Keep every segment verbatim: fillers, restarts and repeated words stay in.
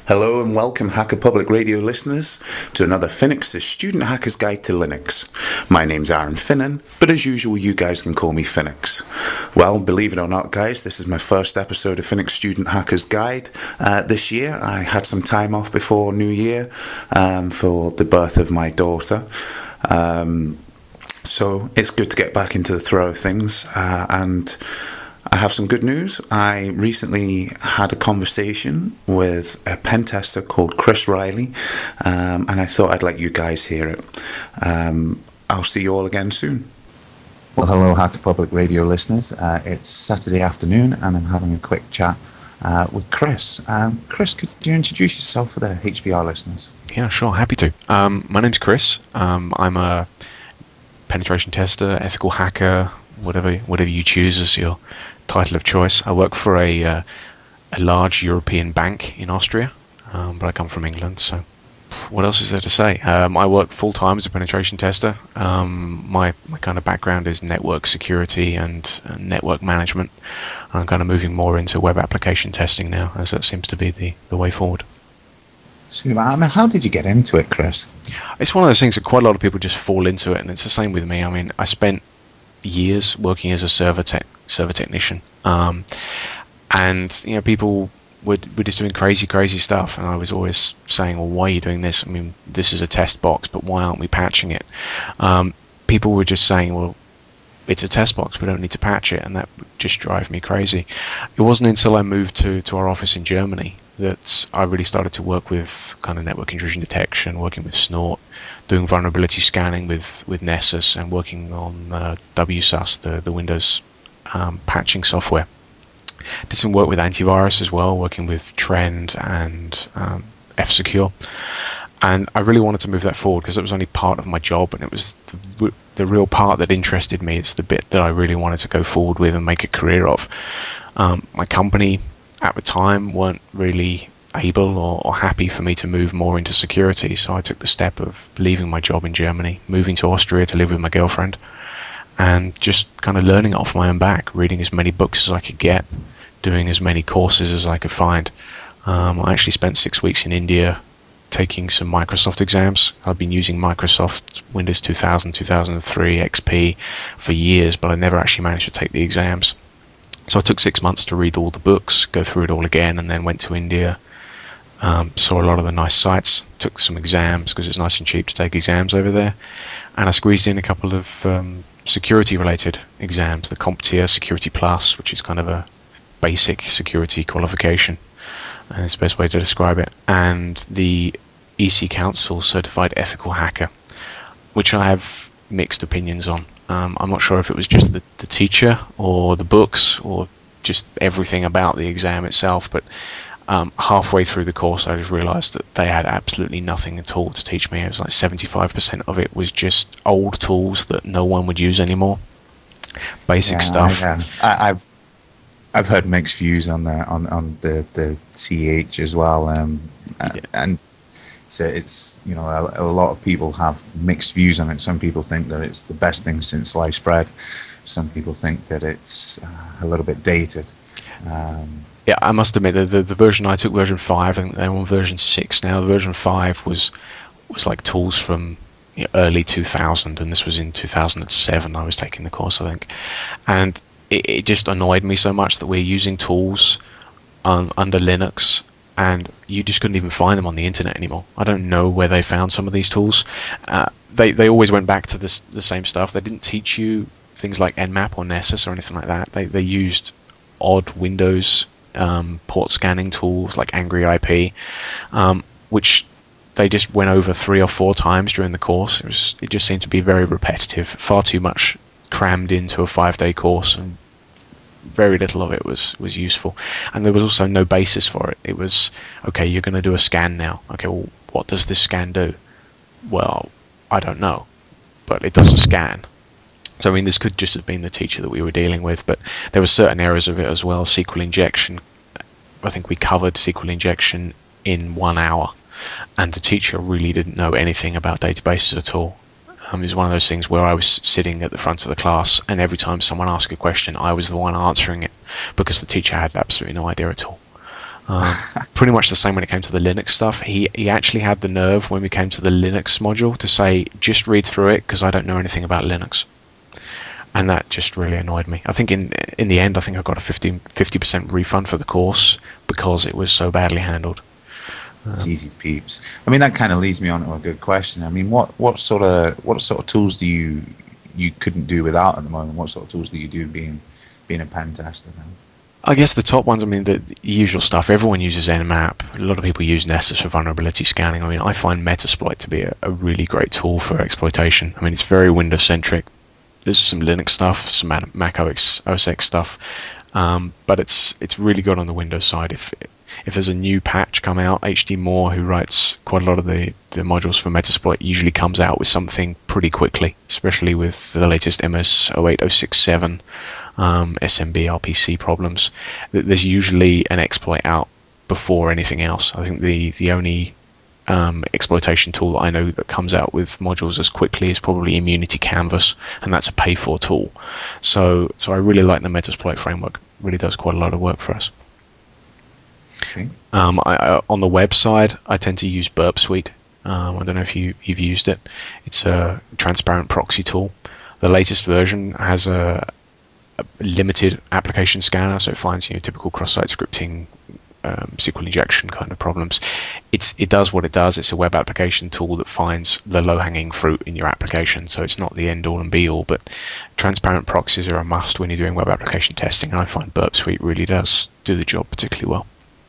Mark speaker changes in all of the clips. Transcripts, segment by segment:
Speaker 1: Hello and welcome Hacker Public Radio listeners to another Phoenix's Student Hacker's Guide to Linux. My name's Aaron Finnan, but as usual you guys can call me Phoenix. Well, believe it or not guys, this is my first episode of Phoenix Student Hacker's Guide. Uh, this year I had some time off before New Year um, for the birth of my daughter. Um, so it's good to get back into the throw of things uh, and I have some good news. I recently had a conversation with a pen tester called Chris Riley, um, and I thought I'd let you guys hear it. Um, I'll see you all again soon. Well, hello, Hacker Public Radio listeners. Uh, it's Saturday afternoon, and I'm having a quick chat uh, with Chris. Um, Chris, could you introduce yourself for the H P R listeners?
Speaker 2: Yeah, sure. Happy to. Um, my name's Chris. Um, I'm a penetration tester, ethical hacker, whatever whatever you choose as your title of choice. I work for a uh, a large European bank in Austria, um, but I come from England, so what else is there to say? Um, I work full-time as a penetration tester. Um, my, my kind of background is network security and, and network management. I'm kind of moving more into web application testing now, as that seems to be the, the way forward.
Speaker 1: So, I mean, how did you get into it, Chris?
Speaker 2: It's one of those things that quite a lot of people just fall into it, and it's the same with me. I mean, I spent years working as a server tech server technician, um, and you know people were, were just doing crazy crazy stuff, and I was always saying, well, why are you doing this? I mean, this is a test box, but why aren't we patching it? Um, people were just saying, well, it's a test box, we don't need to patch it, and that would just drive me crazy. It wasn't until I moved to, to our office in Germany that I really started to work with kind of network intrusion detection, working with Snort, doing vulnerability scanning with, with Nessus, and working on uh, W S U S, the, the Windows um, patching software. Did some work with antivirus as well, working with Trend and um, F-Secure. And I really wanted to move that forward because it was only part of my job, and it was the, the real part that interested me. It's the bit that I really wanted to go forward with and make a career of. Um, my company at the time weren't really able or, or happy for me to move more into security, so I took the step of leaving my job in Germany, moving to Austria to live with my girlfriend, and just kind of learning it off my own back, reading as many books as I could get, doing as many courses as I could find. Um, I actually spent six weeks in India taking some Microsoft exams. I've been using Microsoft Windows two thousand, two thousand three, X P for years, but I never actually managed to take the exams. So I took six months to read all the books, go through it all again, and then went to India. Um, saw a lot of the nice sites, took some exams because it's nice and cheap to take exams over there, and I squeezed in a couple of um, security-related exams, the CompTIA Security Plus, which is kind of a basic security qualification, and it's the best way to describe it, and the E C Council Certified Ethical Hacker, which I have mixed opinions on. Um, I'm not sure if it was just the, the teacher or the books or just everything about the exam itself, but um, halfway through the course I just realised that they had absolutely nothing at all to teach me. It was like seventy-five percent of it was just old tools that no one would use anymore. Basic
Speaker 1: yeah,
Speaker 2: stuff.
Speaker 1: I, uh, I, I've I've heard mixed views on the on, on the, the C H as well, um, yeah. and so it's you know a, a lot of people have mixed views on it. Some people think that it's the best thing since sliced bread. Some people think that it's uh, a little bit dated. Um,
Speaker 2: yeah, I must admit that the, the version I took, version five, and they're on version six now. The version five was was like tools from you know, early two thousand, and this was in two thousand seven. I was taking the course, I think, and It, it just annoyed me so much that we're using tools um, under Linux, and you just couldn't even find them on the internet anymore. I don't know where they found some of these tools. Uh, they they always went back to this the same stuff. They didn't teach you things like Nmap or Nessus or anything like that. They they used odd Windows um, port scanning tools like Angry I P, um, which they just went over three or four times during the course. It was it just seemed to be very repetitive, far too much crammed into a five-day course, and very little of it was was useful. And there was also no basis for it. It was, okay, you're going to do a scan now. Okay, well, what does this scan do? Well, I don't know, but it does a scan. So I mean, this could just have been the teacher that we were dealing with, but there were certain areas of it as well. S Q L injection, I think we covered S Q L injection in one hour, and the teacher really didn't know anything about databases at all. Um, it was one of those things where I was sitting at the front of the class, and every time someone asked a question, I was the one answering it, because the teacher had absolutely no idea at all. Um, pretty much the same when it came to the Linux stuff. He he actually had the nerve when we came to the Linux module to say, just read through it because I don't know anything about Linux. And that just really annoyed me. I think in in the end, I think I got a fifty percent refund for the course because it was so badly handled.
Speaker 3: It's easy peeps. I mean, that kind of leads me on to a good question. I mean, what, what sort of what sort of tools do you you couldn't do without at the moment? What sort of tools do you do being being a pen tester now?
Speaker 2: I guess the top ones, I mean, the, the usual stuff. Everyone uses Nmap. A lot of people use Nessus for vulnerability scanning. I mean, I find Metasploit to be a, a really great tool for exploitation. I mean, it's very Windows-centric. There's some Linux stuff, some Mac O S X stuff, um, but it's it's really good on the Windows side. If if there's a new patch come out, H D Moore, who writes quite a lot of the, the modules for Metasploit, usually comes out with something pretty quickly, especially with the latest M S oh eight oh six seven. Um, S M B R P C problems. There's usually an exploit out before anything else. I think the the only um, exploitation tool that I know that comes out with modules as quickly is probably Immunity Canvas, and that's a pay-for tool. So so I really like the Metasploit framework. It really does quite a lot of work for us.
Speaker 3: Okay.
Speaker 2: Um, I, I, on the web side, I tend to use Burp Suite. Um, I don't know if you, you've used it. It's a transparent proxy tool. The latest version has a a limited application scanner, so it finds, you know, typical cross-site scripting, um, S Q L injection kind of problems. It's it does what it does. It's a web application tool that finds the low-hanging fruit in your application, so it's not the end-all and be-all. But transparent proxies are a must when you're doing web application testing, and I find Burp Suite really does do the job particularly well.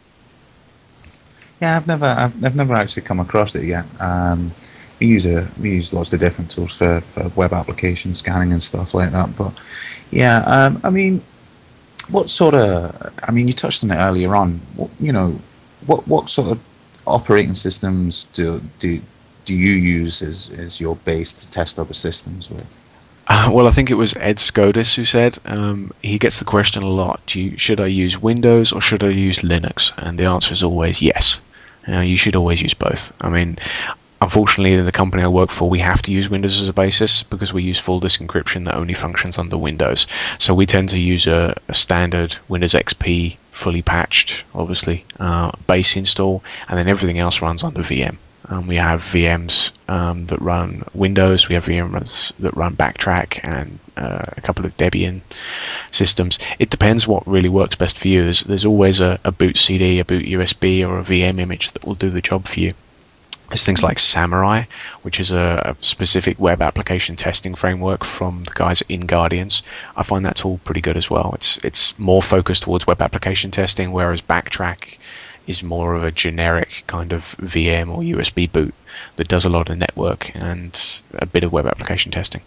Speaker 3: Yeah, I've never I've, I've never actually come across it yet. Um, we use a we use lots of different tools for, for web application scanning and stuff like that, but. Yeah, um, I mean, what sort of? I mean, you touched on it earlier on. What, you know, what what sort of operating systems do do do you use as as your base to test other systems with?
Speaker 2: Uh, well, I think it was Ed Skodis who said um, he gets the question a lot: do you, should I use Windows or should I use Linux? And the answer is always yes. You know, you should always use both. I mean. Unfortunately, in the company I work for, we have to use Windows as a basis because we use full disk encryption that only functions under Windows. So we tend to use a, a standard Windows X P, fully patched, obviously, uh, base install, and then everything else runs under V M. Um, we have V Ms um, that run Windows, we have V Ms that run Backtrack, and uh, a couple of Debian systems. It depends what really works best for you. There's, there's always a, a boot C D, a boot U S B, or a V M image that will do the job for you. There's things like Samurai, which is a, a specific web application testing framework from the guys at InGuardians. I find that tool pretty good as well. It's it's more focused towards web application testing, whereas Backtrack is more of a generic kind of V M or U S B boot that does a lot of network and a bit of web application testing.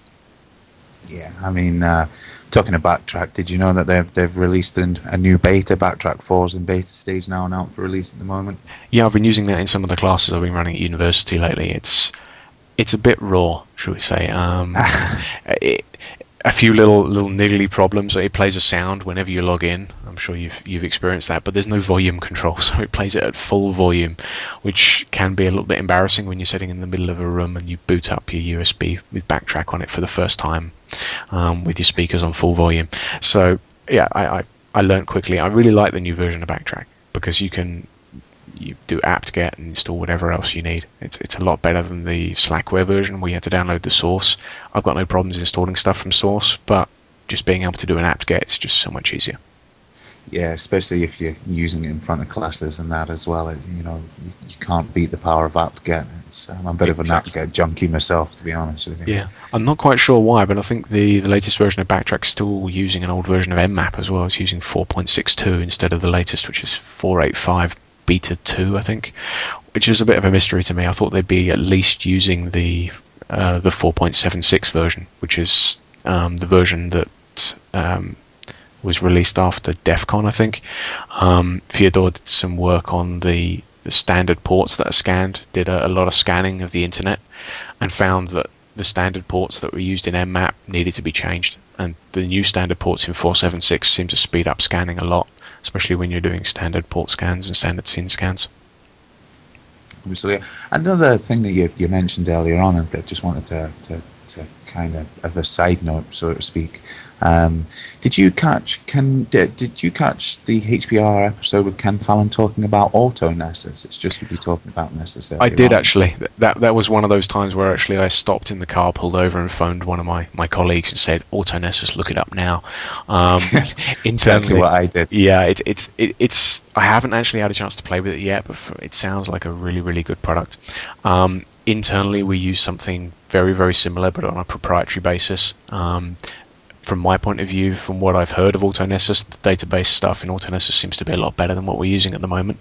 Speaker 3: Yeah, I mean, uh, talking of Backtrack, did you know that they've they've released an, a new beta? Backtrack four is in beta stage now and out for release at the moment.
Speaker 2: Yeah, I've been using that in some of the classes I've been running at university lately. It's it's a bit raw, shall we say. Um, it, a few little little niggly problems. It plays a sound whenever you log in. I'm sure you've you've experienced that, but there's no volume control, so it plays it at full volume, which can be a little bit embarrassing when you're sitting in the middle of a room and you boot up your U S B with Backtrack on it for the first time, um, with your speakers on full volume. So yeah, I, I I learned quickly. I really like the new version of Backtrack because you can you do apt-get and install whatever else you need. It's it's a lot better than the Slackware version where you had to download the source. I've got no problems installing stuff from source, but just being able to do an apt-get is just so much easier.
Speaker 3: Yeah, especially if you're using it in front of classes and that as well. It, you know, you, you can't beat the power of apt-get. It's, um, I'm a bit exactly. of an apt-get junkie myself, to be honest with you.
Speaker 2: Yeah, I'm not quite sure why, but I think the, the latest version of Backtrack is still using an old version of Nmap as well. It's using four point six two instead of the latest, which is four eighty-five beta two, I think, which is a bit of a mystery to me. I thought they'd be at least using the uh, the four point seven six version, which is um, the version that um, was released after DEF CON, I think. Um, Fyodor did some work on the, the standard ports that are scanned, did a, a lot of scanning of the internet, and found that the standard ports that were used in Nmap needed to be changed. And the new standard ports in four seventy-six seem to speed up scanning a lot, especially when you're doing standard port scans and standard scene scans.
Speaker 3: So, another thing that you, you mentioned earlier on, and I just wanted to, to, to kind of, as a side note, so to speak, Um, did you catch Ken? Did, did you catch the H P R episode with Ken Fallon talking about auto Nessus? It's just what you talking about Nessus.
Speaker 2: I did actually. That that was one of those times where actually I stopped in the car, pulled over, and phoned one of my, my colleagues and said, "Auto Nessus, look it up now." Um,
Speaker 3: exactly what I did.
Speaker 2: Yeah, it, it's it, it's. I haven't actually had a chance to play with it yet, but for, it sounds like a really really good product. Um, internally, we use something very very similar, but on a proprietary basis. Um, From my point of view, from what I've heard of AutoNessus, the database stuff in AutoNessus seems to be a lot better than what we're using at the moment.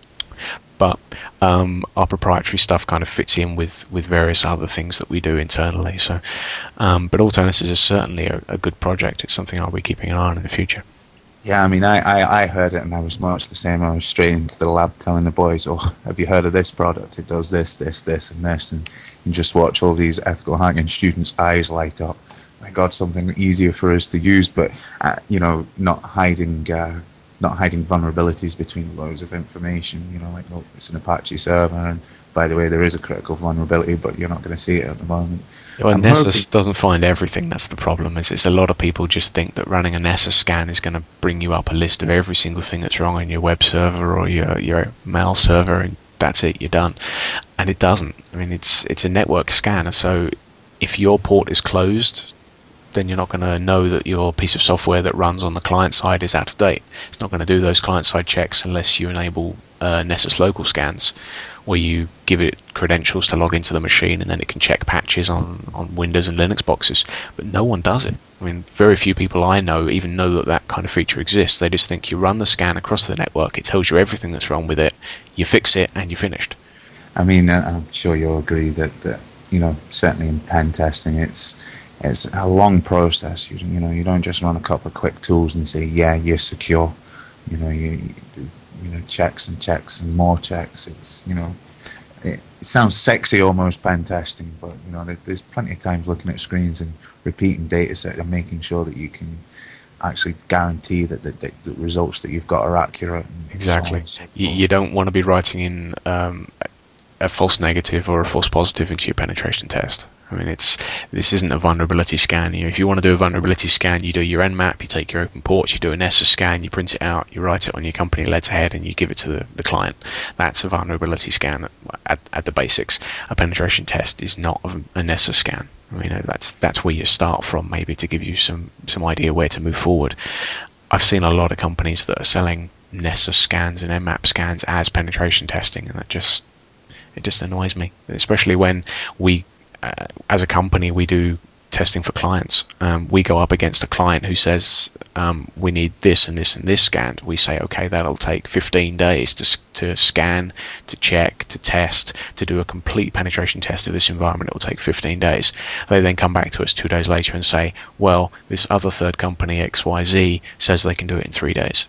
Speaker 2: But um, our proprietary stuff kind of fits in with, with various other things that we do internally. So, um, but AutoNessus is certainly a, a good project. It's something I'll be keeping an eye on in the future.
Speaker 3: Yeah, I mean, I, I, I heard it and I was much the same. I was straight into the lab telling the boys, "Oh, have you heard of this product? It does this, this, this, and this," and you just watch all these ethical hacking students' eyes light up. My God, something easier for us to use, but uh, you know, not hiding, uh, not hiding vulnerabilities between loads of information. You know, like, look, it's an Apache server, and by the way, there is a critical vulnerability, but you're not going to see it at the moment.
Speaker 2: Well, I'm Nessus hoping... doesn't find everything. That's the problem. Is it's a lot of people just think that running a Nessus scan is going to bring you up a list of every single thing that's wrong on your web server or your your mail server, and that's it. You're done. And it doesn't. I mean, it's it's a network scanner, so if your port is closed, then you're not going to know that your piece of software that runs on the client side is out of date. It's not going to do those client side checks unless you enable uh, Nessus local scans, where you give it credentials to log into the machine, and then it can check patches on, on Windows and Linux boxes. But no one does it. I mean, very few people I know even know that that kind of feature exists. They just think you run the scan across the network, it tells you everything that's wrong with it, you fix it, and you're finished.
Speaker 3: I mean, I'm sure you'll agree that, that you know, certainly in pen testing, it's It's a long process. You, you know, you don't just run a couple of quick tools and say, "Yeah, you're secure." You know, you there's, you know checks and checks and more checks. It's you know, it, it sounds sexy almost pen testing, but you know, there, there's plenty of times looking at screens and repeating data set and making sure that you can actually guarantee that the, the, the results that you've got are accurate. And
Speaker 2: exactly.
Speaker 3: So on and so
Speaker 2: you, you don't want to be writing in um, a false negative or a false positive into your penetration test. I mean, it's this isn't a vulnerability scan. You know, if you want to do a vulnerability scan, you do your Nmap, you take your open ports, you do a Nessus scan, you print it out, you write it on your company letterhead, and you give it to the, the client. That's a vulnerability scan at, at, at the basics. A penetration test is not a, a Nessus scan. I mean, that's that's where you start from, maybe to give you some, some idea where to move forward. I've seen a lot of companies that are selling Nessus scans and Nmap scans as penetration testing, and that just it just annoys me, especially when we Uh, as a company, we do testing for clients. Um, we go up against a client who says um, we need this and this and this scanned. We say, okay, that'll take fifteen days to to scan, to check, to test, to do a complete penetration test of this environment. It will take fifteen days. They then come back to us two days later and say, well, this other third company, X Y Z, says they can do it in three days.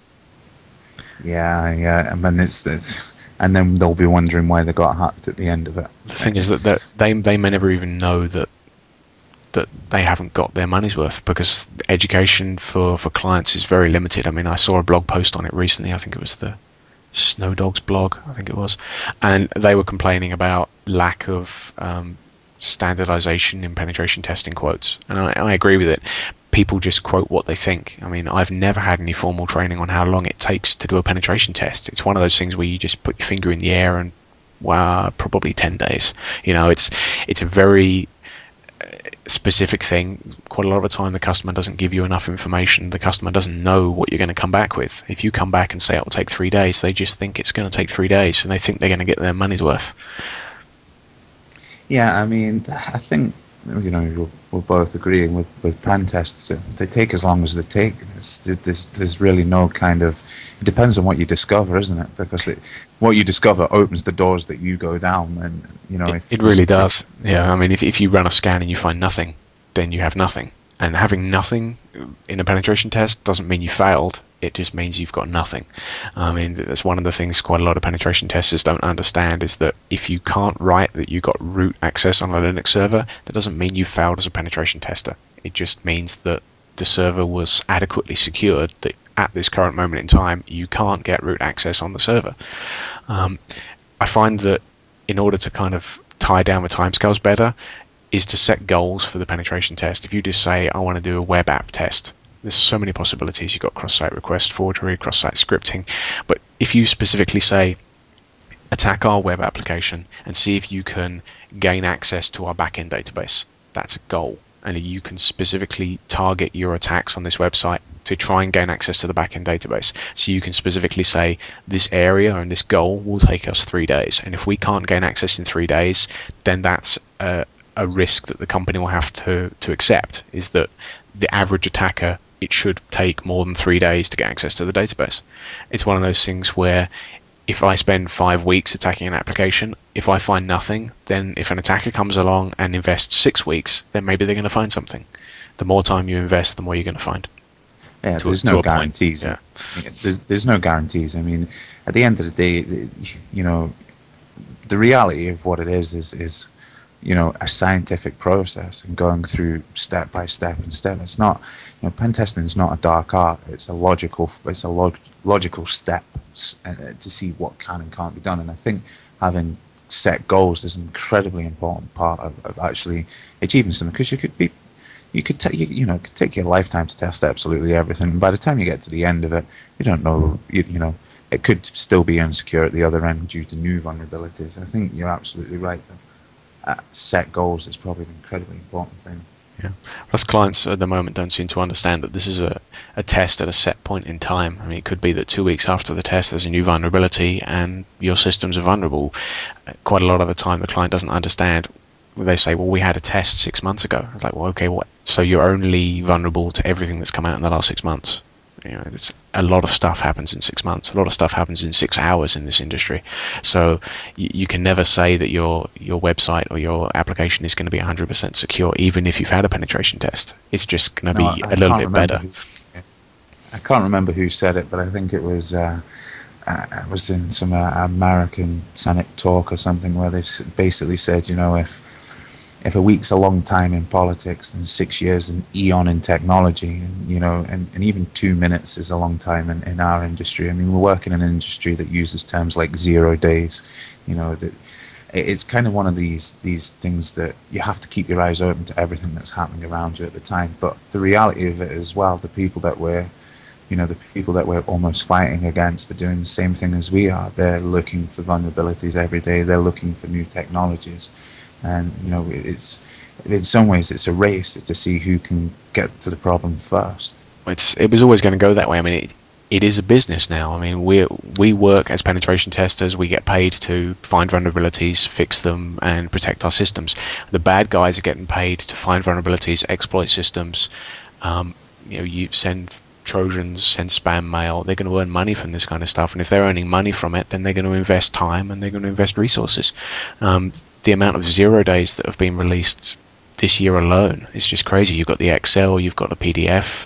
Speaker 3: Yeah, yeah. I mean, it's... it's... and then they'll be wondering why they got hacked at the end of it.
Speaker 2: The thing is that, that they they may never even know that that they haven't got their money's worth, because education for, for clients is very limited. I mean, I saw a blog post on it recently. I think it was the Snow Dogs blog, I think it was, and they were complaining about lack of um, standardization in penetration testing quotes, and I, I agree with it. People just quote what they think. I mean, I've never had any formal training on how long it takes to do a penetration test. It's one of those things where you just put your finger in the air and, wow, probably ten days. You know, it's it's a very specific thing. Quite a lot of the time the customer doesn't give you enough information. The customer doesn't know what you're going to come back with. If you come back and say it will take three days, they just think it's going to take three days and they think they're going to get their money's worth.
Speaker 3: Yeah, I mean, I think, you know, we're, we're both agreeing with, with pen tests. They take as long as they take. There's, there's, there's really no kind of... It depends on what you discover, isn't it? Because it, what you discover opens the doors that you go down. And, you know,
Speaker 2: it,
Speaker 3: if
Speaker 2: it really does. Yeah, I mean, if if you run a scan and you find nothing, then you have nothing. And having nothing in a penetration test doesn't mean you failed. It just means you've got nothing. I mean, that's one of the things quite a lot of penetration testers don't understand, is that if you can't write that you got root access on a Linux server, that doesn't mean you failed as a penetration tester. It just means that the server was adequately secured, that at this current moment in time, you can't get root access on the server. Um, I find that in order to kind of tie down the timescales better, is to set goals for the penetration test. If you just say, I want to do a web app test, there's so many possibilities. You've got cross-site request forgery, cross-site scripting. But if you specifically say, attack our web application and see if you can gain access to our backend database, that's a goal. And you can specifically target your attacks on this website to try and gain access to the backend database. So you can specifically say, this area and this goal will take us three days. And if we can't gain access in three days, then that's a, a risk that the company will have to, to accept, is that the average attacker, it should take more than three days to get access to the database. It's one of those things where if I spend five weeks attacking an application, if I find nothing, then if an attacker comes along and invests six weeks, then maybe they're going to find something. The more time you invest, the more you're going to find.
Speaker 3: Yeah,
Speaker 2: to
Speaker 3: there's
Speaker 2: a,
Speaker 3: no guarantees.
Speaker 2: Yeah.
Speaker 3: There's, there's no guarantees. I mean, at the end of the day, you know, the reality of what it is is, is you know, a scientific process and going through step by step and step. It's not, you know, pen testing is not a dark art. It's a logical, it's a log, logical step to see what can and can't be done. And I think having set goals is an incredibly important part of, of actually achieving something, because you could be, you could take, you, you know, it could take your lifetime to test absolutely everything. And by the time you get to the end of it, you don't know, you, you know, it could still be insecure at the other end due to new vulnerabilities. I think you're absolutely right. Uh, set goals is probably an incredibly important thing.
Speaker 2: Yeah. Plus, clients at the moment don't seem to understand that this is a, a test at a set point in time. I mean, it could be that two weeks after the test there's a new vulnerability and your systems are vulnerable. Quite a lot of the time the client doesn't understand. They say, well, we had a test six months ago. It's like, well, okay, what? So you're only vulnerable to everything that's come out in the last six months. You know, it's, a lot of stuff happens in six months. A lot of stuff happens in six hours in this industry. So you, you can never say that your your website or your application is going to be one hundred percent secure, even if you've had a penetration test. It's just going to
Speaker 3: no,
Speaker 2: be
Speaker 3: I,
Speaker 2: a little bit better.
Speaker 3: Who, I can't remember who said it, but I think it was uh, uh, it was in some uh, American Senate talk or something where they basically said, you know, if if a week's a long time in politics, then six years an eon in technology, and, you know, and, and even two minutes is a long time in, in our industry. I mean, we work in an industry that uses terms like zero days, you know, that it's kind of one of these these things that you have to keep your eyes open to everything that's happening around you at the time. But the reality of it as well, the people that we're, you know, the people that we're almost fighting against are doing the same thing as we are. They're looking for vulnerabilities every day. They're looking for new technologies. And, you know, it's, in some ways, it's a race to see who can get to the problem first.
Speaker 2: It's It was always going to go that way. I mean, it, it is a business now. I mean, we we work as penetration testers. We get paid to find vulnerabilities, fix them, and protect our systems. The bad guys are getting paid to find vulnerabilities, exploit systems. Um, you know, you send Trojans, send spam mail. They're going to earn money from this kind of stuff. And if they're earning money from it, then they're going to invest time and they're going to invest resources. Um, the amount of zero days that have been released this year alone is just crazy. You've got the Excel, you've got the P D F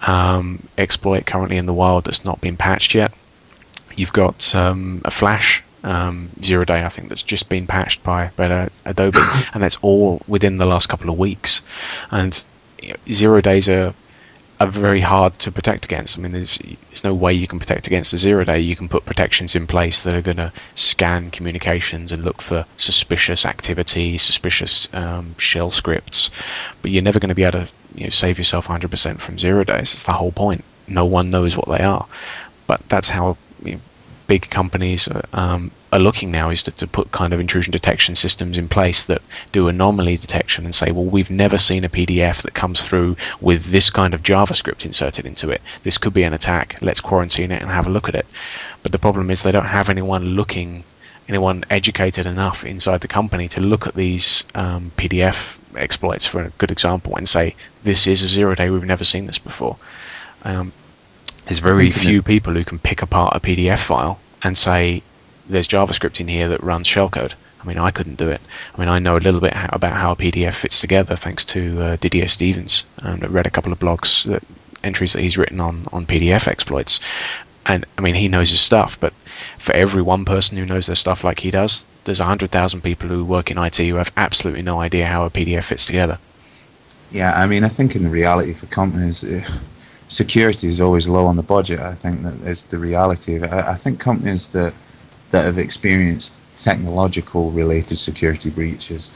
Speaker 2: um, exploit currently in the wild that's not been patched yet. You've got um, a Flash um, zero day, I think, that's just been patched by, by Adobe, and that's all within the last couple of weeks. And you know, zero days are are very hard to protect against. I mean, there's, there's no way you can protect against a zero day. You can put protections in place that are going to scan communications and look for suspicious activity, suspicious um, shell scripts, but you're never going to be able to, you know, save yourself one hundred percent from zero days. It's the whole point. No one knows what they are, but that's how, you know, big companies um, are looking now, is to, to put kind of intrusion detection systems in place that do anomaly detection and say, well, we've never seen a P D F that comes through with this kind of JavaScript inserted into it. This could be an attack. Let's quarantine it and have a look at it. But the problem is they don't have anyone looking, anyone educated enough inside the company to look at these um, P D F exploits, for a good example, and say, this is a zero day. We've never seen this before. Um, There's very few people who can pick apart a P D F file and say, there's JavaScript in here that runs shellcode. I mean, I couldn't do it. I mean, I know a little bit how, about how a P D F fits together thanks to uh, Didier Stevens. Um, I read a couple of blogs, that, entries that he's written on, on P D F exploits. And, I mean, he knows his stuff, but for every one person who knows their stuff like he does, there's one hundred thousand people who work in I T who have absolutely no idea how a P D F fits together.
Speaker 3: Yeah, I mean, I think in the reality for companies, Uh, security is always low on the budget. I think that is the reality of it. I, I think companies that that have experienced technological related security breaches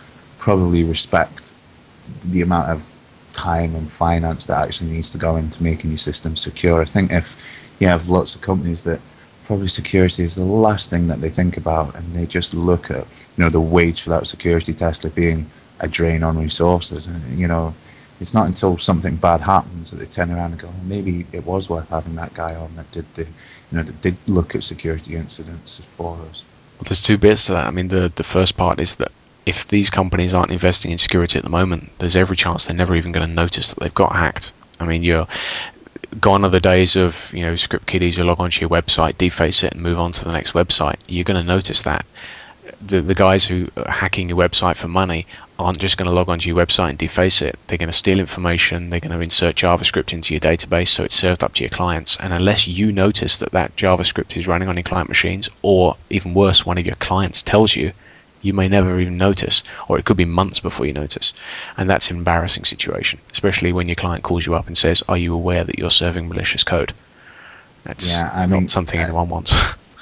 Speaker 3: probably respect the amount of time and finance that actually needs to go into making your system secure. I think if you have lots of companies that probably security is the last thing that they think about, and they just look at, you know, the wage for that security tester being a drain on resources, and you know, it's not until something bad happens that they turn around and go, well, maybe it was worth having that guy on that did the, you know, that did look at security incidents for us.
Speaker 2: Well, there's two bits to that. I mean, the the first part is that if these companies aren't investing in security at the moment, there's every chance they're never even going to notice that they've got hacked. I mean, you're gone are the days of, you know, script kiddies who log onto your website, deface it, and move on to the next website. You're going to notice that. The the guys who are hacking your website for money aren't just going to log onto your website and deface it. They're going to steal information. They're going to insert JavaScript into your database so it's served up to your clients. And unless you notice that that JavaScript is running on your client machines, or even worse, one of your clients tells you, you may never even notice, or it could be months before you notice. And that's an embarrassing situation, especially when your client calls you up and says, are you aware that you're serving malicious code? That's
Speaker 3: yeah, I
Speaker 2: not
Speaker 3: mean,
Speaker 2: something
Speaker 3: uh,
Speaker 2: anyone wants.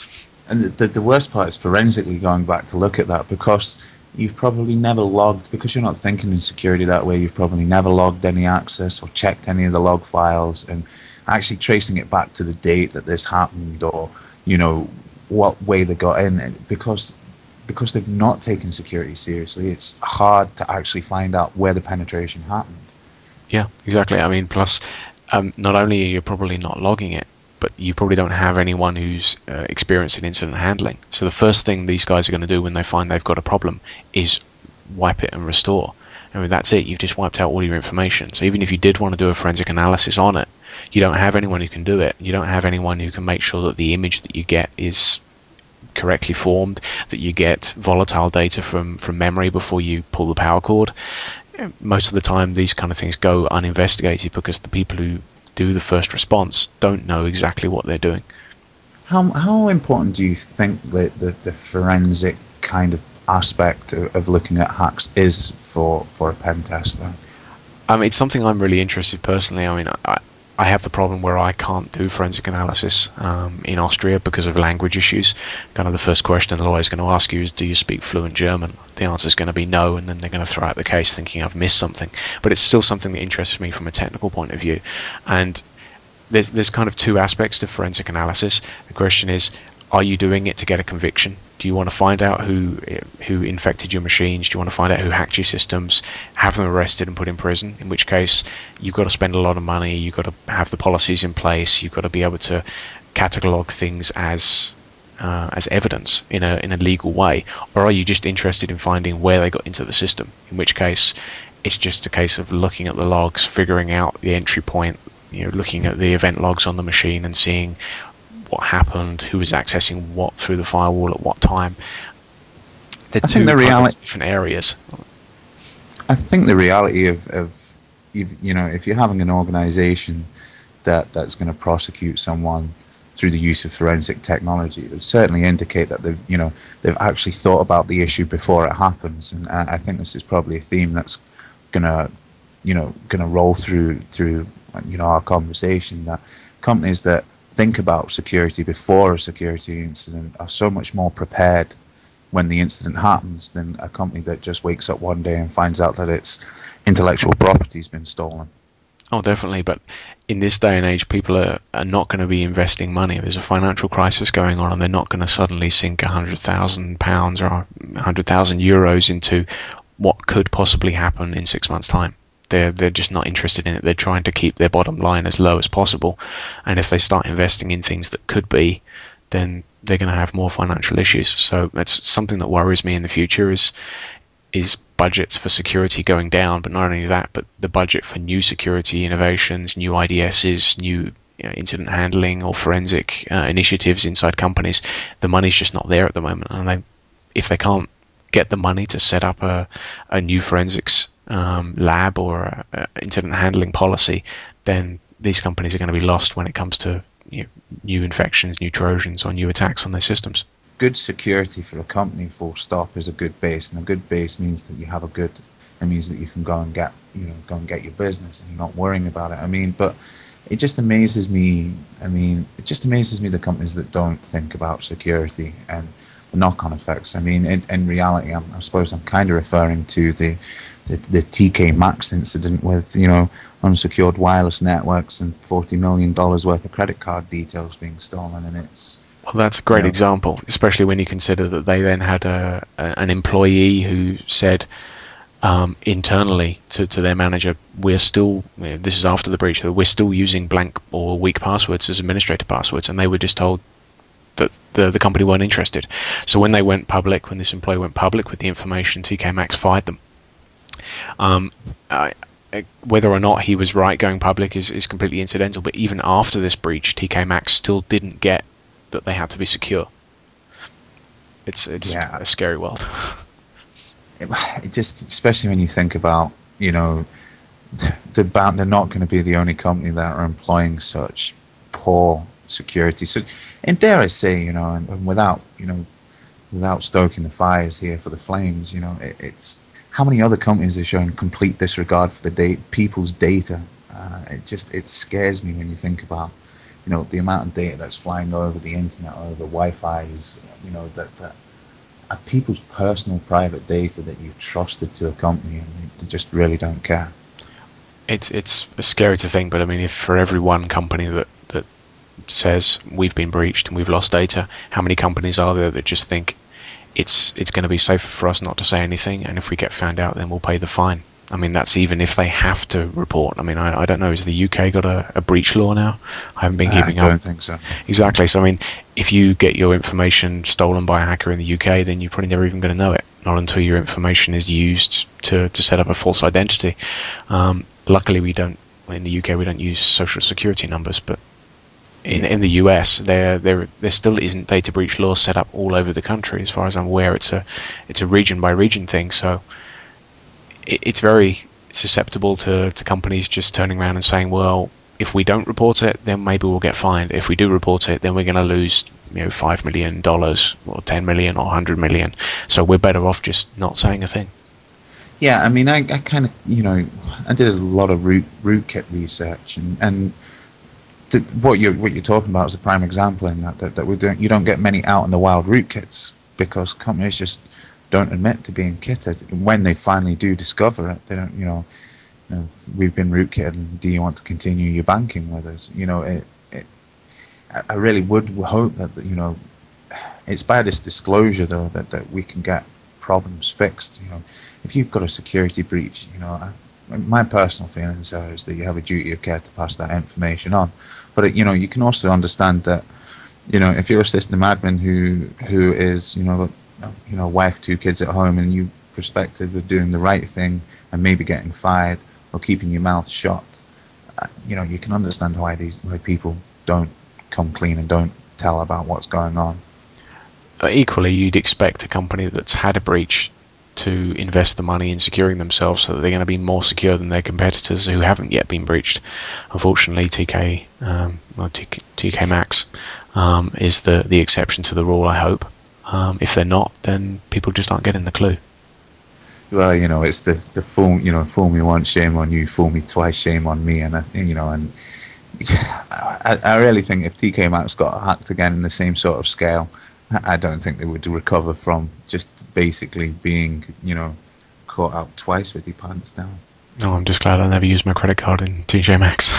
Speaker 3: And the, the worst part is forensically going back to look at that, because you've probably never logged, because you're not thinking in security that way, you've probably never logged any access or checked any of the log files, and actually tracing it back to the date that this happened, or, you know, what way they got in. And because because they've not taken security seriously, it's hard to actually find out where the penetration happened.
Speaker 2: Yeah, exactly. I mean, plus, um, not only are you probably not logging it, but you probably don't have anyone who's uh, experienced in incident handling. So the first thing these guys are going to do when they find they've got a problem is wipe it and restore. I mean, that's it. You've just wiped out all your information. So even if you did want to do a forensic analysis on it, you don't have anyone who can do it. You don't have anyone who can make sure that the image that you get is correctly formed, that you get volatile data from, from memory before you pull the power cord. Most of the time, these kind of things go uninvestigated because the people who do the first response don't know exactly what they're doing.
Speaker 3: How how important do you think that the, the forensic kind of aspect of, of looking at hacks is for, for a pen test then?
Speaker 2: I mean, it's something I'm really interested personally. I mean, I, I have the problem where I can't do forensic analysis um, in Austria because of language issues. Kind of the first question the lawyer is going to ask you is, do you speak fluent German? The answer is going to be no, and then they're going to throw out the case thinking I've missed something. But it's still something that interests me from a technical point of view. And there's there's kind of two aspects to forensic analysis. The question is, are you doing it to get a conviction? Do you want to find out who who infected your machines? Do you want to find out who hacked your systems? Have them arrested and put in prison? In which case, you've got to spend a lot of money. You've got to have the policies in place. You've got to be able to catalog things as uh, as evidence in a in a legal way. Or are you just interested in finding where they got into the system? In which case, it's just a case of looking at the logs, figuring out the entry point. You know, looking at the event logs on the machine and seeing what happened, who was accessing what through the firewall at what time. They're
Speaker 3: I
Speaker 2: two
Speaker 3: think the reality,
Speaker 2: different areas.
Speaker 3: I think the reality of, of you, you know, if you're having an organization that, that's going to prosecute someone through the use of forensic technology, it would certainly indicate that they've, you know, they've actually thought about the issue before it happens. And I, I think this is probably a theme that's going to, you know, going to roll through through you know our conversation, that companies that think about security before a security incident are so much more prepared when the incident happens than a company that just wakes up one day and finds out that its intellectual property's been stolen.
Speaker 2: Oh, definitely. But in this day and age, people are, are not going to be investing money. There's a financial crisis going on, and they're not going to suddenly sink one hundred thousand pounds or one hundred thousand euros into what could possibly happen in six months' time. They're, they're just not interested in it. They're trying to keep their bottom line as low as possible. And if they start investing in things that could be, then they're going to have more financial issues. So that's something that worries me in the future is is budgets for security going down. But not only that, but the budget for new security innovations, new I D Ss, new you know, incident handling or forensic uh, initiatives inside companies. The money's just not there at the moment. And they, if they can't get the money to set up a, a new forensics Um, lab or a, a incident handling policy, then these companies are going to be lost when it comes to you know, new infections, new Trojans, or new attacks on their systems.
Speaker 3: Good security for a company, full stop, is a good base, and a good base means that you have a good. It means that you can go and get, you know, go and get your business, and you're not worrying about it. I mean, but it just amazes me. I mean, it just amazes me the companies that don't think about security, and the knock-on effects. I mean, in, in reality, I'm, I suppose I'm kind of referring to the, the the T K Maxx incident with, you know, unsecured wireless networks and forty million dollars worth of credit card details being stolen, and it's...
Speaker 2: Well, that's a great
Speaker 3: you know,
Speaker 2: example, especially when you consider that they then had a, a an employee who said um, internally to, to their manager, we're still, you know, this is after the breach, that we're still using blank or weak passwords as administrator passwords, and they were just told that the, the company weren't interested. So when they went public, when this employee went public with the information, T K Maxx fired them. Um, I, Whether or not he was right going public is, is completely incidental, but even after this breach, T K Maxx still didn't get that they had to be secure. It's it's
Speaker 3: Yeah.
Speaker 2: a scary world.
Speaker 3: it, it just, especially when you think about, you know, they're, bound, they're not going to be the only company that are employing such poor security. So, and dare I say, you know, and, and without, you know, without stoking the fires here for the flames, you know, it, it's how many other companies are showing complete disregard for the data, people's data. Uh, it just, it scares me when you think about, you know, the amount of data that's flying over the internet, over Wi-Fi's, you know, that, that are people's personal private data that you've trusted to a company, and they, they just really don't care.
Speaker 2: It's it's scary to think, but I mean, if for every one company that, that says we've been breached and we've lost data, how many companies are there that just think it's it's going to be safer for us not to say anything, and if we get found out, then we'll pay the fine? I mean, that's even if they have to report. I mean, I, I don't know, has the U K got a, a breach law now? I haven't been keeping up.
Speaker 3: I don't think so.
Speaker 2: Exactly. So, I mean, if you get your information stolen by a hacker in the U K, then you're probably never even going to know it, not until your information is used to, to set up a false identity. Um, luckily, we don't, in the U K, we don't use social security numbers, but in, in the U S, there there there still isn't data breach law set up all over the country. As far as I'm aware, it's a it's a region by region thing. So it, it's very susceptible to, to companies just turning around and saying, well, if we don't report it, then maybe we'll get fined. If we do report it, then we're going to lose, you know, five million dollars or ten million or one hundred million. So we're better off just not saying a thing.
Speaker 3: Yeah, I mean, I, I kind of, you know, I did a lot of root rootkit research, and and th- what you're what you're talking about is a prime example in that that, that we don't you don't get many out in the wild rootkits because companies just don't admit to being kitted. When they finally do discover it, they don't, you know, you know, we've been rootkitted, and do you want to continue your banking with us? You know, it. it I really would hope that, you know, it's by this disclosure though that, that we can get problems fixed. You know, if you've got a security breach, you know, I, my personal feelings are is that you have a duty of care to pass that information on. But it, you know, you can also understand that, you know, if you're a system admin who who is, you know, you know, wife, two kids at home, and you perspective of doing the right thing and maybe getting fired or keeping your mouth shut, uh, you know, you can understand why these why people don't come clean and don't tell about what's going on.
Speaker 2: Equally, you'd expect a company that's had a breach to invest the money in securing themselves so that they're going to be more secure than their competitors who haven't yet been breached. Unfortunately, T K, um, well, T K, T K Maxx um, is the, the exception to the rule, I hope. Um, if they're not, then people just aren't getting the clue.
Speaker 3: Well, you know, it's the, the fool, you know, fool me once, shame on you, fool me twice, shame on me. And, I, you know, and I, I really think if T K Maxx got hacked again in the same sort of scale, I don't think they would recover from just basically being, you know, caught out twice with your pants down.
Speaker 2: No, I'm just glad I never used my credit card in T J Maxx.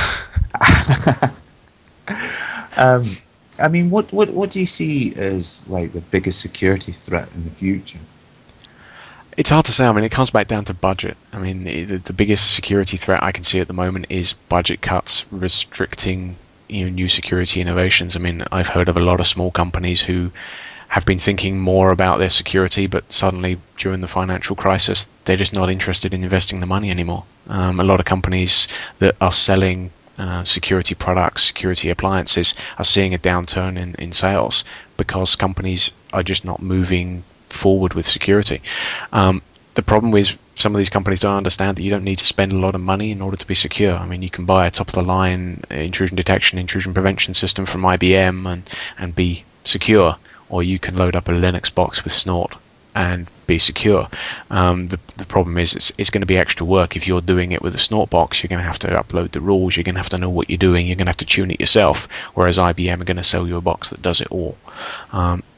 Speaker 3: um, I mean, what, what what do you see as like the biggest security threat in the future?
Speaker 2: It's hard to say. I mean, it comes back down to budget. I mean, the, the biggest security threat I can see at the moment is budget cuts restricting, you know, new security innovations. I mean, I've heard of a lot of small companies who have been thinking more about their security, but suddenly during the financial crisis, they're just not interested in investing the money anymore. Um, a lot of companies that are selling uh, security products, security appliances, are seeing a downturn in, in sales because companies are just not moving forward with security. Um, the problem is some of these companies don't understand that you don't need to spend a lot of money in order to be secure. I mean, you can buy a top-of-the-line intrusion detection, intrusion prevention system from I B M and, and be secure, or you can load up a Linux box with Snort and be secure. Um, the, the problem is it's, it's going to be extra work. If you're doing it with a Snort box, you're going to have to upload the rules, you're going to have to know what you're doing, you're going to have to tune it yourself, whereas I B M are going to sell you a box that does it all. Um,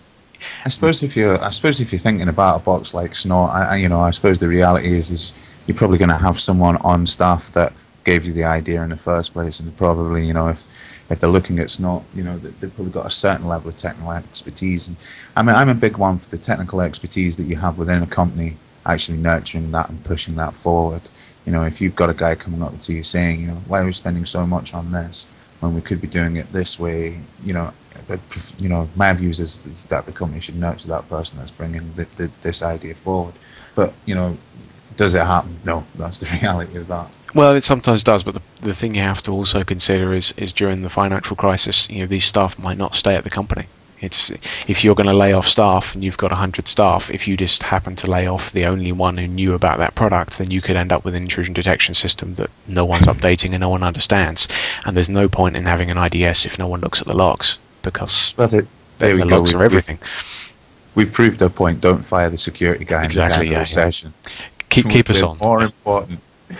Speaker 3: I suppose if you're, I suppose if you're thinking about a box like Snort, I, I, you know, I suppose the reality is, is you're probably going to have someone on staff that gave you the idea in the first place, and probably, you know, if if they're looking at Snort, you know, they've probably got a certain level of technical expertise. And I mean, I'm a big one for the technical expertise that you have within a company, actually nurturing that and pushing that forward. You know, if you've got a guy coming up to you saying, you know, why are we spending so much on this when we could be doing it this way? You know, but, you know, my views is, is that the company should nurture that person that's bringing the, the, this idea forward. But, you know, does it happen? No, that's the reality of that.
Speaker 2: Well, it sometimes does, but the, the thing you have to also consider is, is during the financial crisis, you know, these staff might not stay at the company. It's if you're going to lay off staff and you've got one hundred staff, if you just happen to lay off the only one who knew about that product, then you could end up with an intrusion detection system that no one's updating and no one understands. And there's no point in having an I D S if no one looks at the logs, because
Speaker 3: well, it, there
Speaker 2: the
Speaker 3: we
Speaker 2: logs
Speaker 3: go.
Speaker 2: are everything.
Speaker 3: We've proved our point. Don't fire the security guy
Speaker 2: exactly,
Speaker 3: in the
Speaker 2: yeah,
Speaker 3: session.
Speaker 2: Yeah. Keep keep us on.
Speaker 3: More important.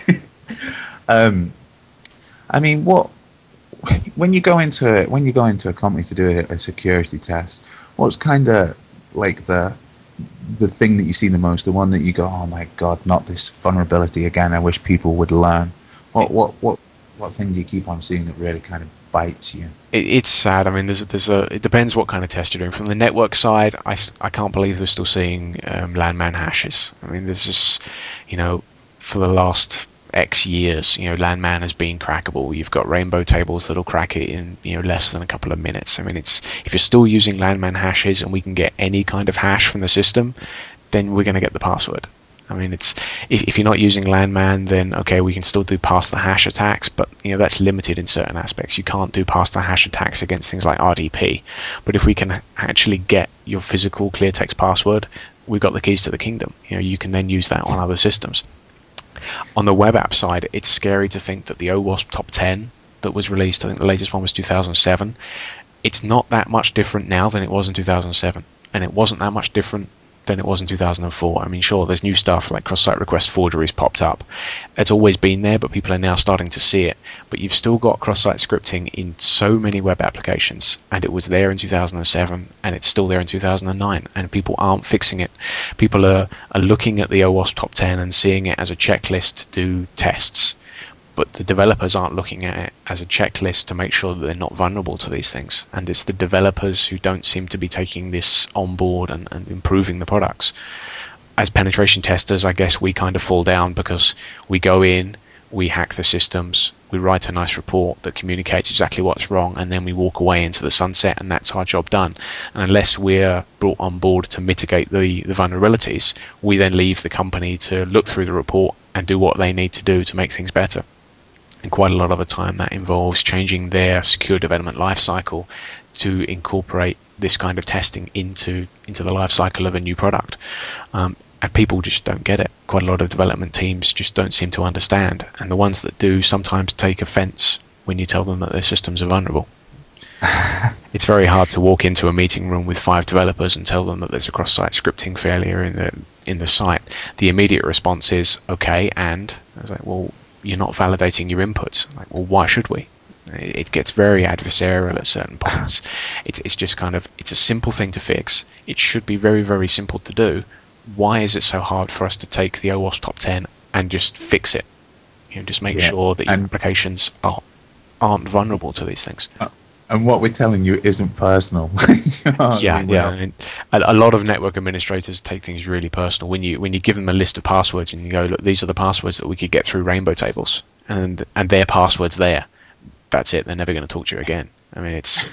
Speaker 3: um, I mean, what when you go into when you go into a company to do a, a security test, what's kind of like the the thing that you see the most, the one that you go, oh my god, not this vulnerability again. I wish people would learn. What what what what thing do you keep on seeing that really kind of bites you?
Speaker 2: It, it's sad. I mean, there's there's a. It depends what kind of test you're doing. From the network side, I, I can't believe they're still seeing um, LAN-MAN hashes. I mean, there's just, you know, for the last X years, you know, LAN-MAN has been crackable. You've got rainbow tables that'll crack it in, you know, less than a couple of minutes. I mean, it's if you're still using LAN-MAN hashes and we can get any kind of hash from the system, then we're going to get the password. I mean, it's if, if you're not using LAN-MAN, then okay, we can still do pass the hash attacks, but you know that's limited in certain aspects. You can't do pass the hash attacks against things like R D P. But if we can actually get your physical clear text password, we've got the keys to the kingdom. You know, you can then use that on other systems. On the web app side, it's scary to think that the OWASP top ten that was released, I think the latest one was two thousand seven, it's not that much different now than it was in two thousand seven, and it wasn't that much different than it was in two thousand four. I mean, sure, there's new stuff like cross-site request forgeries popped up. It's always been there, but people are now starting to see it. But you've still got cross-site scripting in so many web applications, and it was there in two thousand seven, and it's still there in two thousand nine, and people aren't fixing it. People are, are looking at the OWASP top ten and seeing it as a checklist to do tests, but the developers aren't looking at it as a checklist to make sure that they're not vulnerable to these things. And it's the developers who don't seem to be taking this on board and, and improving the products. As penetration testers, I guess we kind of fall down because we go in, we hack the systems, we write a nice report that communicates exactly what's wrong, and then we walk away into the sunset, and that's our job done. And unless we're brought on board to mitigate the, the vulnerabilities, we then leave the company to look through the report and do what they need to do to make things better. And quite a lot of the time that involves changing their secure development lifecycle to incorporate this kind of testing into into the lifecycle of a new product. Um, and people just don't get it. Quite a lot of development teams just don't seem to understand. And the ones that do sometimes take offense when you tell them that their systems are vulnerable. It's very hard to walk into a meeting room with five developers and tell them that there's a cross-site scripting failure in the in the site. The immediate response is, okay, and I was like, well, you're not validating your inputs. Like, well, why should we? It gets very adversarial at certain points. It's it's just kind of, it's a simple thing to fix. It should be very, very simple to do. Why is it so hard for us to take the OWASP top ten and just fix it? You know, just make
Speaker 3: yeah,
Speaker 2: sure that your applications are, aren't vulnerable to these things.
Speaker 3: Uh, and what we're telling you isn't personal. You know
Speaker 2: yeah,
Speaker 3: I mean?
Speaker 2: yeah. I mean, a, a lot of network administrators take things really personal. When you when you give them a list of passwords and you go, look, these are the passwords that we could get through rainbow tables, and and their passwords there, that's it. They're never going to talk to you again. I mean, it's.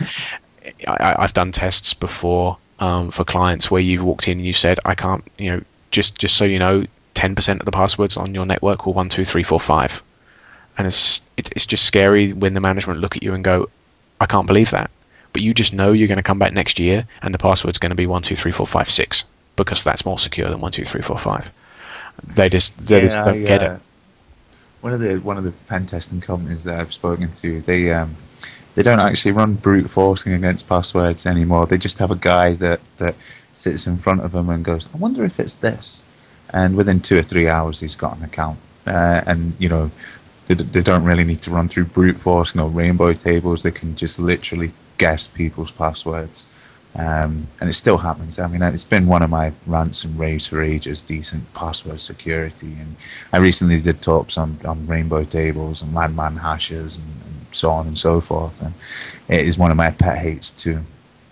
Speaker 2: I, I've done tests before um, for clients where you've walked in and you said, I can't, you know, just just so you know, ten percent of the passwords on your network were one, two, three, four, five, and it's it, it's just scary when the management look at you and go, I can't believe that. But you just know you're going to come back next year and the password's going to be one, two, three, four, five, six, because that's more secure than one, two, three, four, five. They just they yeah, just don't
Speaker 3: yeah.
Speaker 2: get it.
Speaker 3: One of the one of the pen testing companies that I've spoken to, they um they don't actually run brute forcing against passwords anymore. They just have a guy that, that sits in front of them and goes, I wonder if it's this. And within two or three hours, he's got an account. Uh, and you know. They, they don't really need to run through brute force, no rainbow tables. They can just literally guess people's passwords. Um, and it still happens. I mean, it's been one of my rants and raves for ages, decent password security. And I recently did talks on, on rainbow tables and landman hashes and, and so on and so forth. And it is one of my pet hates too.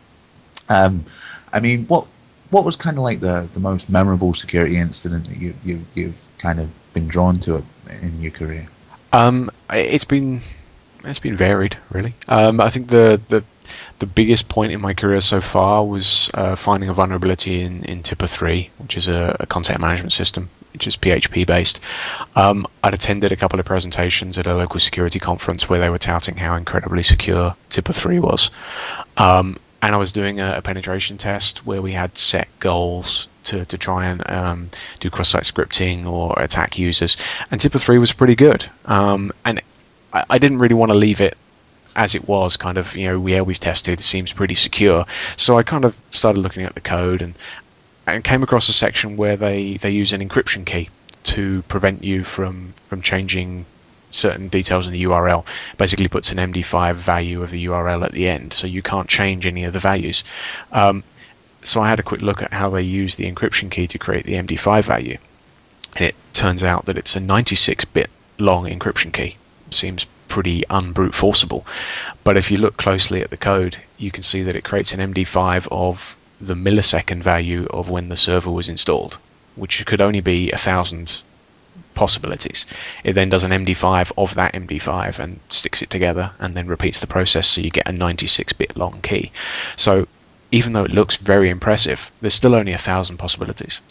Speaker 3: Um, I mean, what what was kind of like the, the most memorable security incident that you, you, you've kind of been drawn to in your career?
Speaker 2: Um, it's been it's been varied, really. Um, I think the, the the biggest point in my career so far was uh, finding a vulnerability in, in Tipper three, which is a, a content management system, which is P H P based. Um, I'd attended a couple of presentations at a local security conference where they were touting how incredibly secure Tipper three was. Um, and I was doing a, a penetration test where we had set goals to, to try and um, do cross-site scripting or attack users. And Tipper three was pretty good. Um, and I, I didn't really want to leave it as it was, kind of, you know, yeah, we've tested, it seems pretty secure. So I kind of started looking at the code and, and came across a section where they, they use an encryption key to prevent you from, from changing certain details in the U R L. Basically puts an M D five value of the U R L at the end, so you can't change any of the values. Um, so I had a quick look at how they use the encryption key to create the M D five value. And it turns out that it's a ninety-six bit long encryption key. Seems pretty unbrute forceable, but if you look closely at the code, you can see that it creates an M D five of the millisecond value of when the server was installed, which could only be a thousand possibilities. It then does an M D five of that M D five and sticks it together and then repeats the process, so you get a ninety-six bit long key. So even though it looks very impressive, there's still only a thousand possibilities.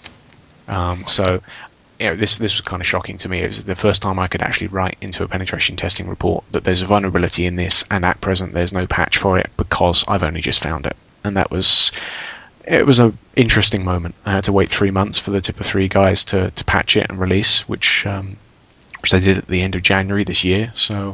Speaker 2: Um, so you know, this this was kind of shocking to me. It was the first time I could actually write into a penetration testing report that there's a vulnerability in this, and at present there's no patch for it because I've only just found it. And that was it was an interesting moment. I had to wait three months for the Tipper three guys to, to patch it and release, which um, which they did at the end of January this year. So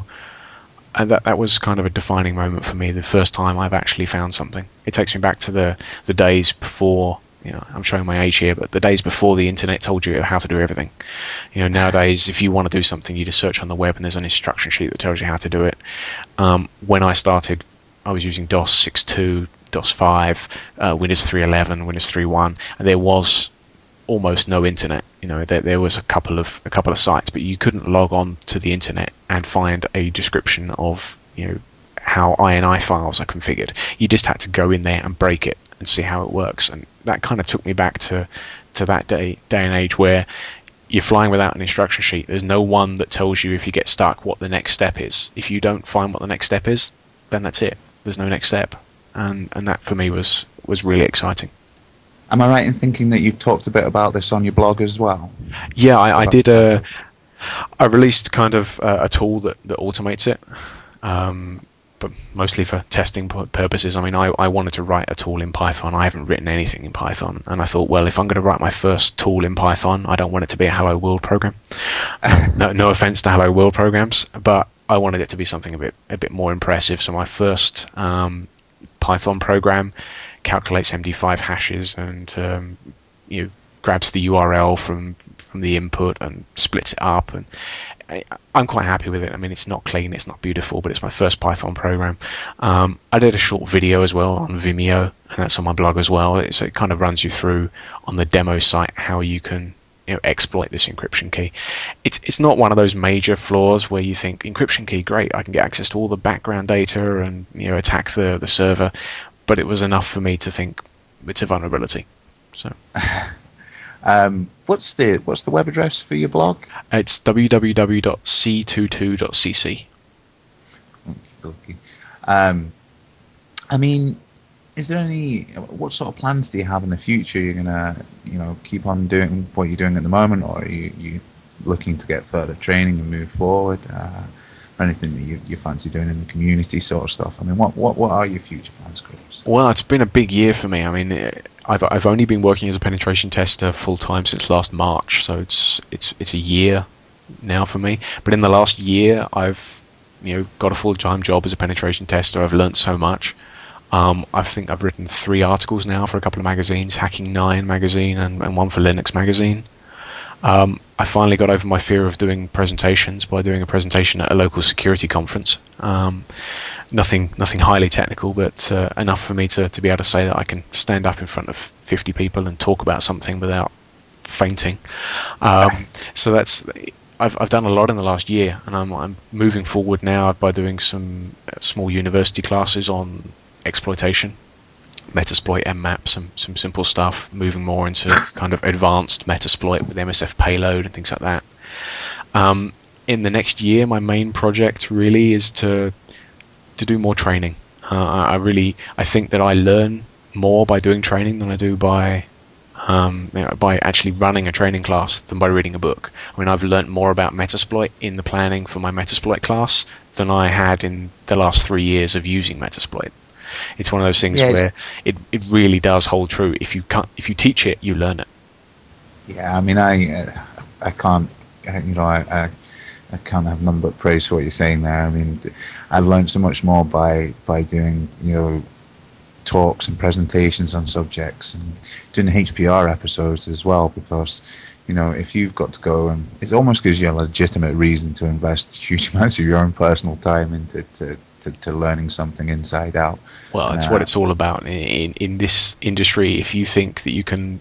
Speaker 2: and that that was kind of a defining moment for me. The first time I've actually found something. It takes me back to the the days before. You know, I'm showing my age here, but the days before the internet told you how to do everything. You know, nowadays, if you want to do something, you just search on the web and there's an instruction sheet that tells you how to do it. Um, when I started, I was using DOS six point two, DOS five, uh, Windows three eleven, Windows three point one, and there was almost no internet. You know, there, there was a couple of a couple of sites, but you couldn't log on to the internet and find a description of, you know, how I N I files are configured. You just had to go in there and break it and see how it works. And that kind of took me back to to that day day and age where you're flying without an instruction sheet. There's no one that tells you if you get stuck what the next step is. If you don't find what the next step is, then that's it. There's no next step. And and that for me was was really exciting.
Speaker 3: Am I right in thinking that you've talked a bit about this on your blog as well?
Speaker 2: Yeah, I, I did. Uh, I released kind of uh, a tool that, that automates it. Um, but mostly for testing purposes. I mean, I, I wanted to write a tool in Python. I haven't written anything in Python. And I thought, well, if I'm going to write my first tool in Python, I don't want it to be a Hello World program. no, no offense to Hello World programs, but I wanted it to be something a bit a bit more impressive. So my first um, Python program calculates M D five hashes and um, you know, grabs the U R L from, from the input and splits it up. And I'm quite happy with it. I mean, it's not clean, it's not beautiful, but it's my first Python program. Um, I did a short video as well on Vimeo, and that's on my blog as well. So it kind of runs you through on the demo site how you can, you know, exploit this encryption key. It's it's not one of those major flaws where you think encryption key, great, I can get access to all the background data and, you know, attack the the server. But it was enough for me to think it's a vulnerability. So.
Speaker 3: Um, what's the what's the web address for your blog?
Speaker 2: It's w w w dot c twenty-two dot c c.
Speaker 3: Okay. Um, I mean, is there any? What sort of plans do you have in the future? You're gonna, you know, keep on doing what you're doing at the moment, or are you, you looking to get further training and move forward? Uh, or anything that you, you fancy doing in the community sort of stuff? I mean, what what, what are your future plans, Chris?
Speaker 2: Well, it's been a big year for me. I mean, I've I've only been working as a penetration tester full time since last March, so it's it's it's a year now for me. But in the last year, I've you know got a full time job as a penetration tester. I've learnt so much. Um, I think I've written three articles now for a couple of magazines, Hacking Nine magazine and, and one for Linux magazine. Um, I finally got over my fear of doing presentations by doing a presentation at a local security conference. Um, nothing nothing highly technical, but uh, enough for me to, to be able to say that I can stand up in front of fifty people and talk about something without fainting. Um, so that's I've I've done a lot in the last year, and I'm I'm moving forward now by doing some small university classes on exploitation, Metasploit, M MAP, some some simple stuff, moving more into kind of advanced Metasploit with M S F payload and things like that. Um, in the next year, my main project really is to to do more training. Uh, I really I think that I learn more by doing training than I do by um, you know, by actually running a training class than by reading a book. I mean, I've learnt more about Metasploit in the planning for my Metasploit class than I had in the last three years of using Metasploit. It's one of those things
Speaker 3: yeah,
Speaker 2: where it, it really does hold true. If you can't, if you teach it, you learn it.
Speaker 3: Yeah, I mean, I uh, I can't, you know, I, I I can't have none but praise for what you're saying there. I mean, I learned so much more by by doing, you know, talks and presentations on subjects and doing H P R episodes as well, because, you know, if you've got to go and it almost gives you a legitimate reason to invest huge amounts of your own personal time into to, to, to learning something inside out.
Speaker 2: Well, that's uh, what it's all about in in this industry. If you think that you can,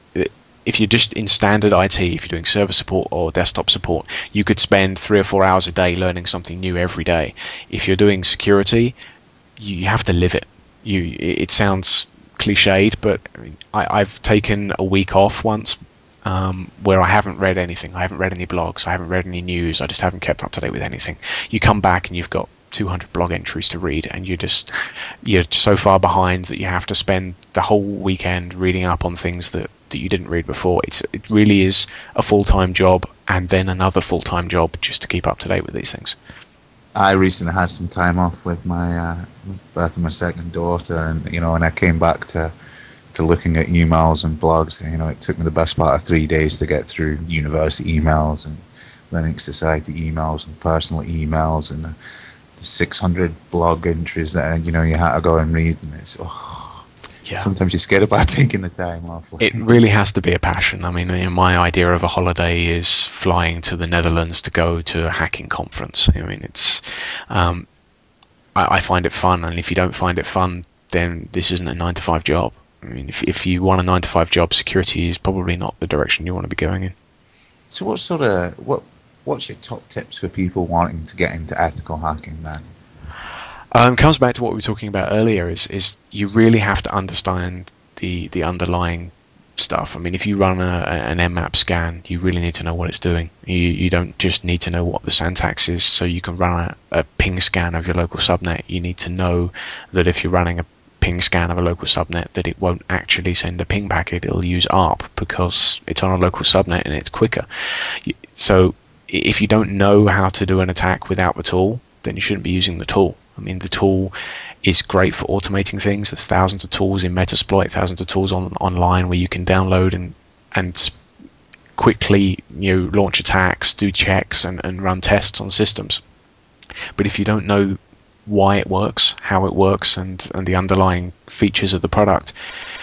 Speaker 2: if you're just in standard I T, if you're doing server support or desktop support, you could spend three or four hours a day learning something new every day. If you're doing security, you have to live it. You, it sounds cliched, but I mean, I, I've taken a week off once um, where I haven't read anything. I haven't read any blogs. I haven't read any news. I just haven't kept up to date with anything. You come back and you've got two hundred blog entries to read, and you're just you're so far behind that you have to spend the whole weekend reading up on things that, that you didn't read before. It's it really is a full-time job and then another full-time job just to keep up to date with these things.
Speaker 3: I recently had some time off with my uh, birth of my second daughter, and you know, and I came back to to looking at emails and blogs. And, you know, it took me the best part of three days to get through university emails and Linux Society emails and personal emails and the, the six hundred blog entries that, you know, you had to go and read. And it's oh, yeah. Sometimes you're scared about taking the time off.
Speaker 2: It really has to be a passion. I mean, you know, my idea of a holiday is flying to the Netherlands to go to a hacking conference. I mean, it's um, I, I find it fun, and if you don't find it fun, then this isn't a nine to five job. I mean, if if you want a nine to five job, security is probably not the direction you want to be going in.
Speaker 3: So, what sort of what what's your top tips for people wanting to get into ethical hacking then?
Speaker 2: Um, comes back to what we were talking about earlier. Is is you really have to understand the the underlying stuff. I mean, if you run a, an M MAP scan, you really need to know what it's doing. You you don't just need to know what the syntax is, so you can run a, a ping scan of your local subnet. You need to know that if you're running a ping scan of a local subnet, that it won't actually send a ping packet. It'll use A R P because it's on a local subnet and it's quicker. So if you don't know how to do an attack without the tool, then you shouldn't be using the tool. I mean, the tool is great for automating things. There's thousands of tools in Metasploit, thousands of tools on online where you can download and and quickly, you know, launch attacks, do checks, and, and run tests on systems. But if you don't know why it works, how it works, and, and the underlying features of the product,